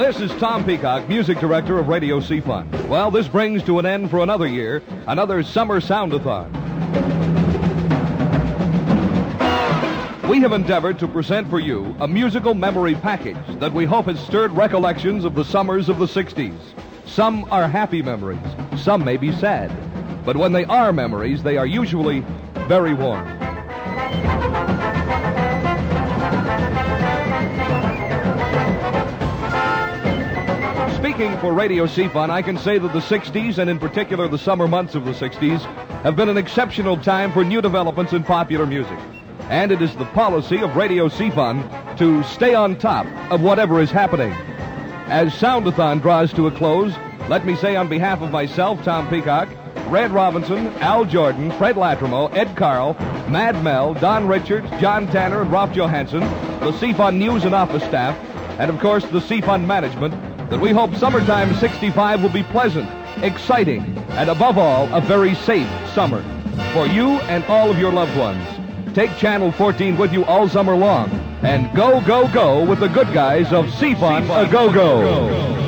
This is Tom Peacock, music director of Radio C-Fun. Well, this brings to an end for another year, another Summer Sound-a-thon. We have endeavored to present for you a musical memory package that we hope has stirred recollections of the summers of the 60s. Some are happy memories, some may be sad. But when they are memories, they are usually very warm. Speaking for Radio C-Fun, I can say that the 60s, and in particular the summer months of the 60s, have been an exceptional time for new developments in popular music. And it is the policy of Radio C-Fun to stay on top of whatever is happening. As Sound-a-thon draws to a close, let me say on behalf of myself, Tom Peacock, Red Robinson, Al Jordan, Fred Latrimo, Ed Carl, Mad Mel, Don Richards, John Tanner, and Ralph Johansson, the C-Fun News and Office staff, and of course the C-Fun management, that we hope summertime 65 will be pleasant, exciting, and above all, a very safe summer for you and all of your loved ones. Take Channel 14 with you all summer long, and go, go, go with the good guys of C-Fun A Go-Go.